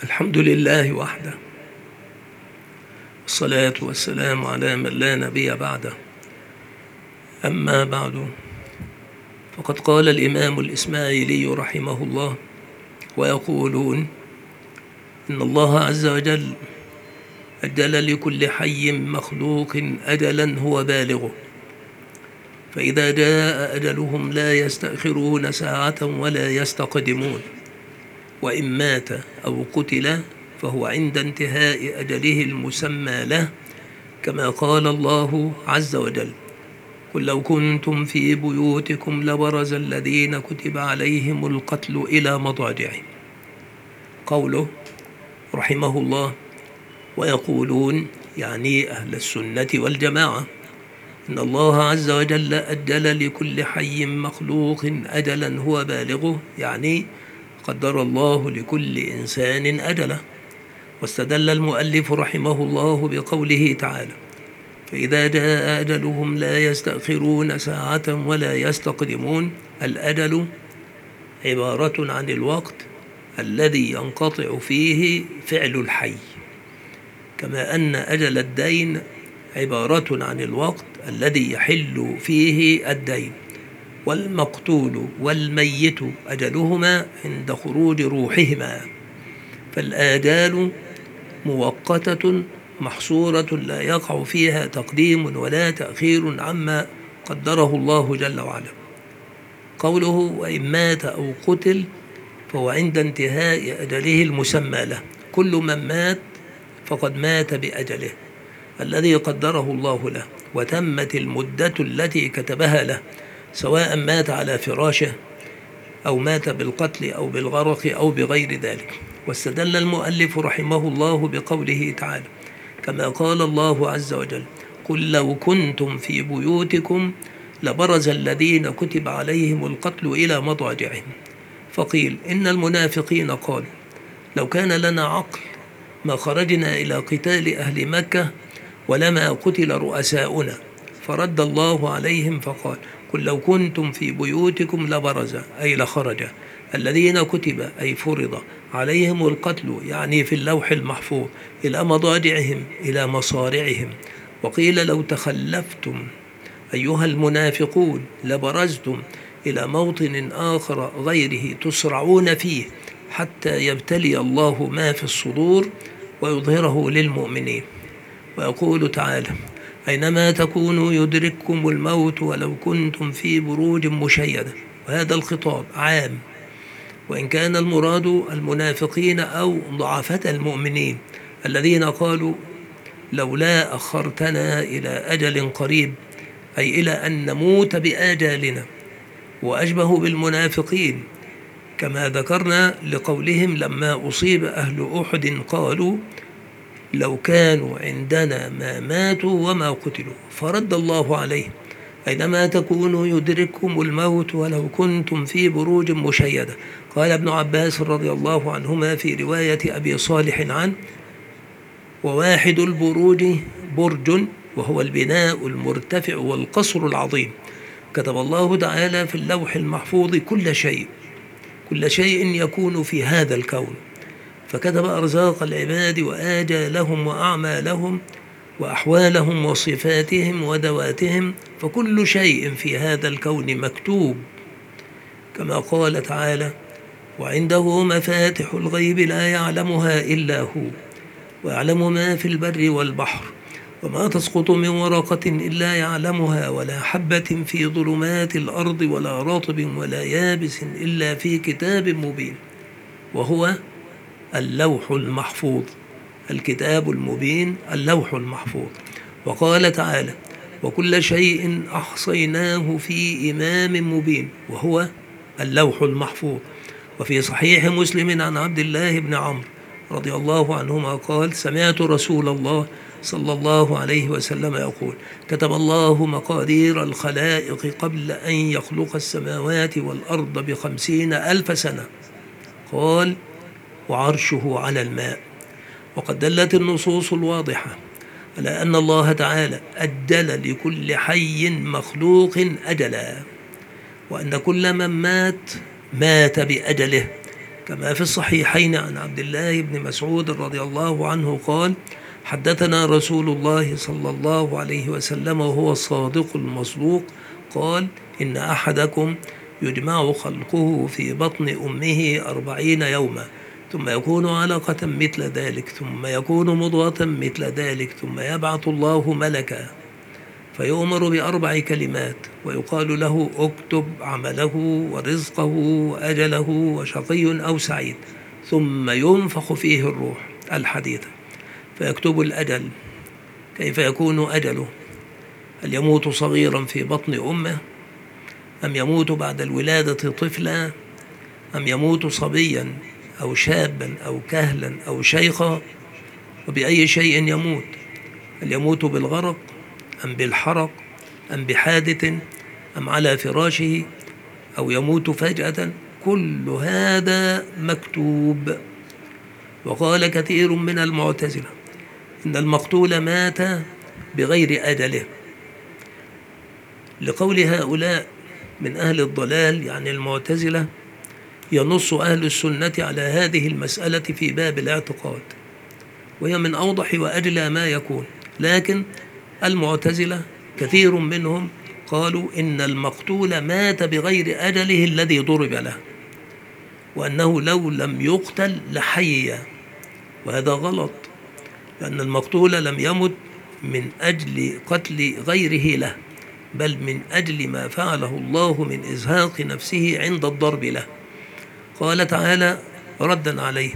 الحمد لله وحده، والصلاة والسلام على من لا نبي بعده. أما بعد، فقد قال الإمام الإسماعيلي رحمه الله: ويقولون إن الله عز وجل أجل لكل حي مخلوق أجلا هو بالغه، فإذا جاء أجلهم لا يستأخرون ساعة ولا يستقدمون، وإن مات أو قتل فهو عند انتهاء أجله المسمى له، كما قال الله عز وجل: قل لو كنتم في بيوتكم لبرز الذين كتب عليهم القتل إلى مضاجعهم. قوله رحمه الله ويقولون يعني أهل السنة والجماعة إن الله عز وجل أجل لكل حي مخلوق أجلا هو بالغه، يعني قدر الله لكل إنسان أجله. واستدل المؤلف رحمه الله بقوله تعالى: فإذا جاء أجلهم لا يستأخرون ساعة ولا يستقدمون. الأجل عبارة عن الوقت الذي ينقطع فيه فعل الحي، كما أن أجل الدين عبارة عن الوقت الذي يحل فيه الدين. والمقتول والميت أجلهما عند خروج روحهما، فالآجال مؤقتة محصورة لا يقع فيها تقديم ولا تأخير عما قدره الله جل وعلا. قوله وإن مات أو قتل فهو عند انتهاء أجله المسمى له. كل من مات فقد مات بأجله الذي قدره الله له، وتمت المدة التي كتبها له، سواء مات على فراشه أو مات بالقتل أو بالغرق أو بغير ذلك. واستدل المؤلف رحمه الله بقوله تعالى: كما قال الله عز وجل: قل لو كنتم في بيوتكم لبرز الذين كتب عليهم القتل إلى مضاجعهم. فقيل إن المنافقين قالوا: لو كان لنا عقل ما خرجنا إلى قتال أهل مكة ولما قتل رؤساؤنا. فرد الله عليهم فقال: قل لو كنتم في بيوتكم لبرز أي لخرج الذين كتب أي فرض عليهم القتل، يعني في اللوح المحفوظ، إلى مضاجعهم إلى مصارعهم. وقيل لو تخلفتم أيها المنافقون لبرزتم إلى موطن آخر غيره تسرعون فيه حتى يبتلي الله ما في الصدور ويظهره للمؤمنين. ويقول تعالى: أينما تكونوا يدرككم الموت ولو كنتم في بروج مشيدة. وهذا الخطاب عام، وإن كان المراد المنافقين أو ضعفاء المؤمنين الذين قالوا: لولا أخرتنا إلى أجل قريب، أي إلى أن نموت بآجالنا. وأشبه بالمنافقين كما ذكرنا لقولهم لما أصيب أهل أحد قالوا: لو كانوا عندنا ما ماتوا وما قتلوا. فرد الله عليهم: أينما تكونوا يدرككم الموت ولو كنتم في بروج مشيدة. قال ابن عباس رضي الله عنهما في رواية أبي صالح عنه: وواحد البروج برج، وهو البناء المرتفع والقصر العظيم. كتب الله تعالى في اللوح المحفوظ كل شيء يكون في هذا الكون، فكتب أرزاق العباد وآجالهم وأعمالهم وأحوالهم وصفاتهم ودواتهم، فكل شيء في هذا الكون مكتوب، كما قال تعالى: وعنده مفاتح الغيب لا يعلمها إلا هو، ويعلم ما في البر والبحر، وما تسقط من ورقة إلا يعلمها، ولا حبة في ظلمات الأرض ولا رطب ولا يابس إلا في كتاب مبين. وهو اللوح المحفوظ، الكتاب المبين، اللوح المحفوظ. وقال تعالى: وكل شيء أحصيناه في إمام مبين، وهو اللوح المحفوظ. وفي صحيح مسلم عن عبد الله بن عمرو رضي الله عنهما قال: سمعت رسول الله صلى الله عليه وسلم يقول: كتب الله مقادير الخلائق قبل أن يخلق السماوات والأرض ب50,000 سنة. قال: وعرشه على الماء. وقد دلت النصوص الواضحة على أن الله تعالى أجل لكل حي مخلوق أجلا، وأن كل من مات بأجله، كما في الصحيحين عن عبد الله بن مسعود رضي الله عنه قال: حدثنا رسول الله صلى الله عليه وسلم وهو الصادق المصدوق قال: إن أحدكم يجمع خلقه في بطن أمه 40 يوما ثم يكون علقة مثل ذلك ثم يكون مضغة مثل ذلك ثم يبعث الله ملكا فيؤمر ب4 كلمات ويقال له: اكتب عمله ورزقه وأجله وشقي أو سعيد، ثم ينفخ فيه الروح الحديثة فيكتب الأجل. كيف يكون أجله؟ هل يموت صغيرا في بطن أمه، أم يموت بعد الولادة طفلا، أم يموت صبيا أو شابا أو كهلا أو شيخا؟ وبأي شيء يموت؟ هل يموت بالغرق أم بالحرق أم بحادث أم على فراشه أو يموت فجأة؟ كل هذا مكتوب. وقال كثير من المعتزلة إن المقتول مات بغير أجله، لقول هؤلاء من أهل الضلال يعني المعتزلة: ينص أهل السنة على هذه المسألة في باب الاعتقاد، وهي من أوضح وأجلى ما يكون. لكن المعتزلة كثير منهم قالوا إن المقتول مات بغير أجله الذي ضرب له، وأنه لو لم يقتل لحي، وهذا غلط، لأن المقتول لم يمت من أجل قتل غيره له، بل من أجل ما فعله الله من إزهاق نفسه عند الضرب له. قال تعالى ردا عليه: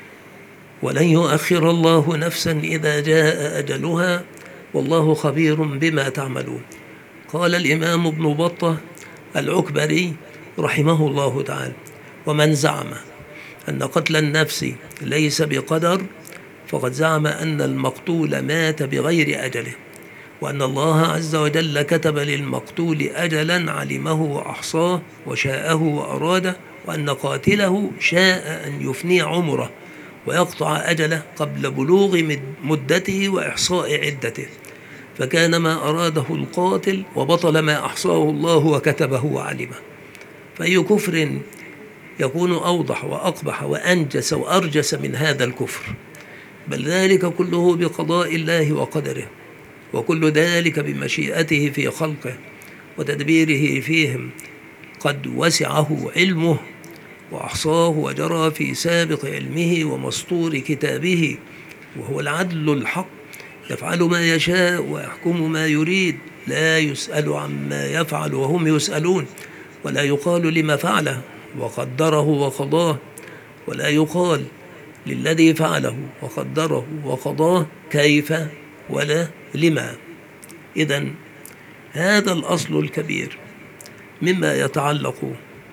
ولن يؤخر الله نفسا إذا جاء أجلها والله خبير بما تعملون. قال الإمام ابن بطة العكبري رحمه الله تعالى: ومن زعم أن قتل النفس ليس بقدر فقد زعم أن المقتول مات بغير أجله، وأن الله عز وجل كتب للمقتول أجلا علمه وأحصاه وشاءه وأراده، وأن قاتله شاء أن يفني عمره ويقطع أجله قبل بلوغ مدته وإحصاء عدته، فكان ما أراده القاتل وبطل ما أحصاه الله وكتبه وعلمه. فأي كفر يكون أوضح وأقبح وأنجس وأرجس من هذا الكفر؟ بل ذلك كله بقضاء الله وقدره، وكل ذلك بمشيئته في خلقه وتدبيره فيهم، قد وسعه علمه وأحصاه وجرى في سابق علمه ومسطور كتابه، وهو العدل الحق يفعل ما يشاء ويحكم ما يريد، لا يسأل عما يفعل وهم يسألون، ولا يقال لما فعله وقدره وقضاه، ولا يقال للذي فعله وقدره وقضاه كيف ولا لما. إذن هذا الأصل الكبير مما يتعلق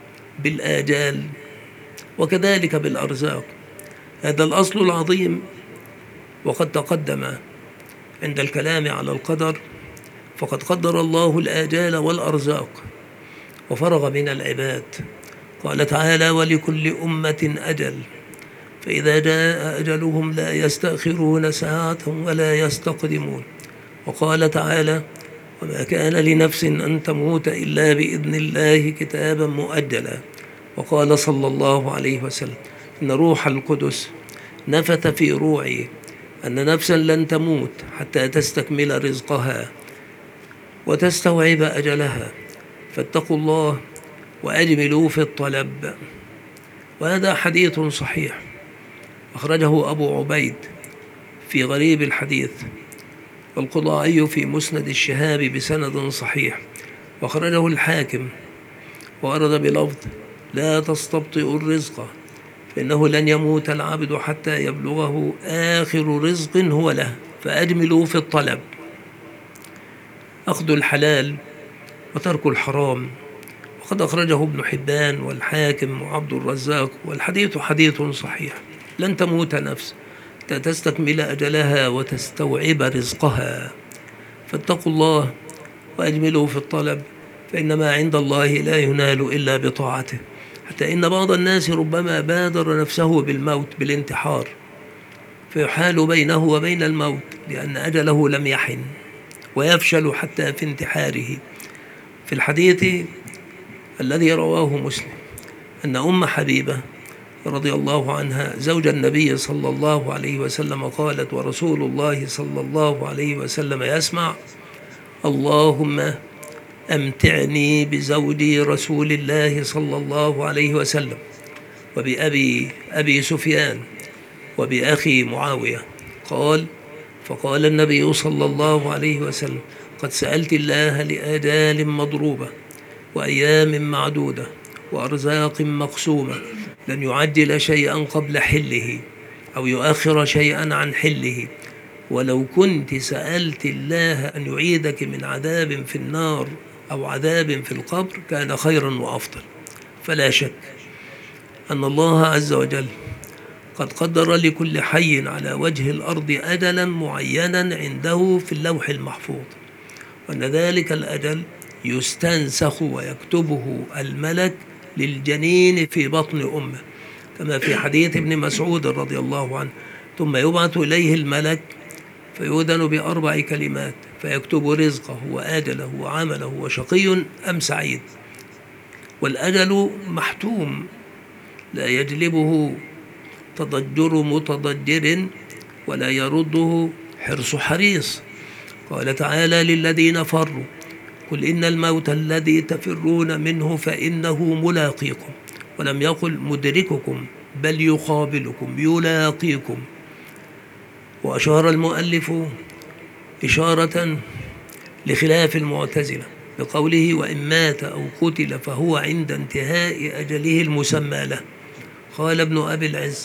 بالآجال وكذلك بالأرزاق، هذا الأصل العظيم وقد تقدم عند الكلام على القدر، فقد قدر الله الآجال والأرزاق وفرغ من العباد. قال تعالى: ولكل أمة أجل فإذا جاء أجلهم لا يستأخرون ساعة ولا يستقدمون. وقال تعالى: وما كان لنفس أن تموت إلا بإذن الله كتابا مؤجلا. وقال صلى الله عليه وسلم: إن روح القدس نفث في روعي أن نفسا لن تموت حتى تستكمل رزقها وتستوعب أجلها، فاتقوا الله وأجملوا في الطلب. وهذا حديث صحيح أخرجه أبو عبيد في غريب الحديث، والقضائي في مسند الشهاب بسند صحيح، وأخرجه الحاكم وورد بلفظ: لا تستبطئوا الرزق فإنه لن يموت العبد حتى يبلغه آخر رزق هو له، فأجملوا في الطلب. أخذ الحلال وترك الحرام، وقد أخرجه ابن حبان والحاكم وعبد الرزاق، والحديث حديث صحيح. لن تموت نفس حتى تستكمل أجلها وتستوعب رزقها، فاتقوا الله وأجملوا في الطلب، فإن ما عند الله لا ينال إلا بطاعته. حتى إن بعض الناس ربما بادر نفسه بالموت بالانتحار، فيحال بينه وبين الموت لأن أجله لم يحن، ويفشل حتى في انتحاره. في الحديث الذي رواه مسلم أن أم حبيبة رضي الله عنها زوج النبي صلى الله عليه وسلم قالت: ورسول الله صلى الله عليه وسلم يسمع: اللهم أمتعني بزوجي رسول الله صلى الله عليه وسلم، وبأبي سفيان، وبأخي معاوية. فقال النبي صلى الله عليه وسلم: قد سألت الله لآجال مضروبة وأيام معدودة وأرزاق مقسومة، لن يعجل شيئا قبل حله أو يؤخر شيئا عن حله، ولو كنت سألت الله أن يعيدك من عذاب في النار أو عذاب في القبر كان خيرا وأفضل. فلا شك أن الله عز وجل قد قدر لكل حي على وجه الأرض أجلا معينا عنده في اللوح المحفوظ، وأن ذلك الأجل يستنسخ ويكتبه الملك للجنين في بطن أمه، كما في حديث ابن مسعود رضي الله عنه: ثم يبعث إليه الملك فيؤذن بأربع كلمات فيكتب رزقه وآجله وعمله وشقي أم سعيد. والأجل محتوم لا يجلبه تضجر متضجر ولا يرده حرص حريص. قال تعالى للذين فروا: قل إن الموت الذي تفرون منه فإنه ملاقيكم، ولم يقل مدرككم بل يقابلكم يلاقيكم. وأشار المؤلف إشارة لخلاف المعتزلة بقوله: وإن مات أو قتل فهو عند انتهاء أجله المسمى له. قال ابن أبي العز: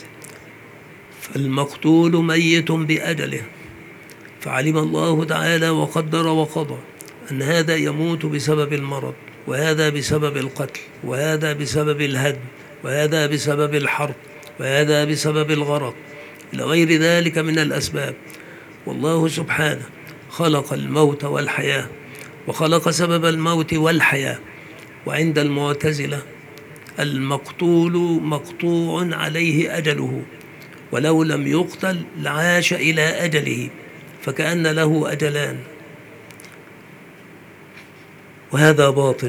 فالمقتول ميت بأجله، فعلم الله تعالى وقدر وقضى أن هذا يموت بسبب المرض، وهذا بسبب القتل، وهذا بسبب الهدم، وهذا بسبب الحرب، وهذا بسبب الغرق، إلى غير ذلك من الأسباب. والله سبحانه خلق الموت والحياة، وخلق سبب الموت والحياة. وعند المعتزلة المقتول مقطوع عليه أجله، ولو لم يقتل لعاش إلى أجله، فكأن له أجلان، وهذا باطل.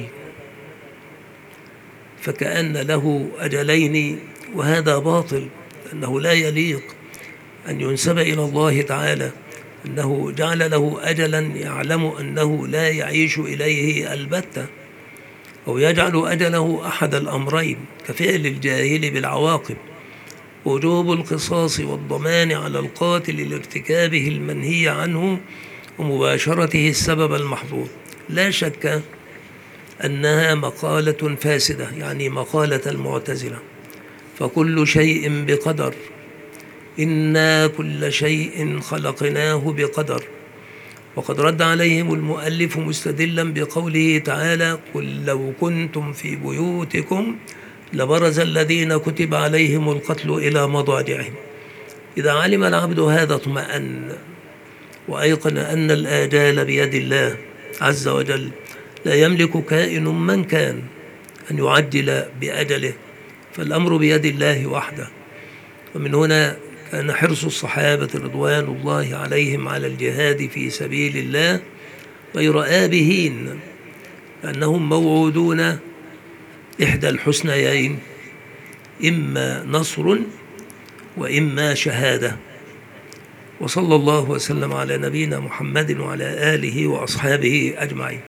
فكأن له أجلين وهذا باطل، أنه لا يليق أن ينسب إلى الله تعالى أنه جعل له أجلا يعلم أنه لا يعيش إليه البتة، أو يجعل أجله أحد الأمرين كفعل الجاهل بالعواقب: وجوب القصاص والضمان على القاتل لارتكابه المنهي عنه ومباشرته السبب المحظوظ. لا شك أنها مقالة فاسدة، يعني مقالة المعتزلة. فكل شيء بقدر، إنا كل شيء خلقناه بقدر. وقد رد عليهم المؤلف مستدلا بقوله تعالى: قل لو كنتم في بيوتكم لبرز الذين كتب عليهم القتل إلى مضاجعهم. إذا علم العبد هذا اطمأن وأيقن أن الآجال بيد الله عز وجل، لا يملك كائن من كان أن يعجل بأجله، فالأمر بيد الله وحده. ومن هنا كان حرص الصحابة رضوان الله عليهم على الجهاد في سبيل الله غير آبهين، لأنهم موعودون إحدى الحسنيين: إما نصر وإما شهادة. وصلى الله وسلم على نبينا محمد وعلى آله وأصحابه أجمعين.